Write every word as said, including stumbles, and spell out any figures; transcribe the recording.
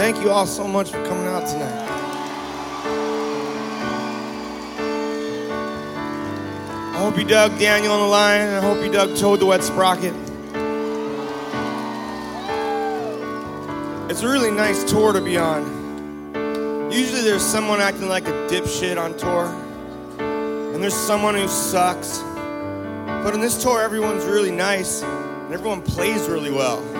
Thank you all so much for coming out tonight. I hope you dug Daniel on the Line. I hope you dug Toad the Wet Sprocket. It's a really nice tour to be on. Usually there's someone acting like a dipshit on tour, and there's someone who sucks. But on this tour, everyone's really nice, and everyone plays really well.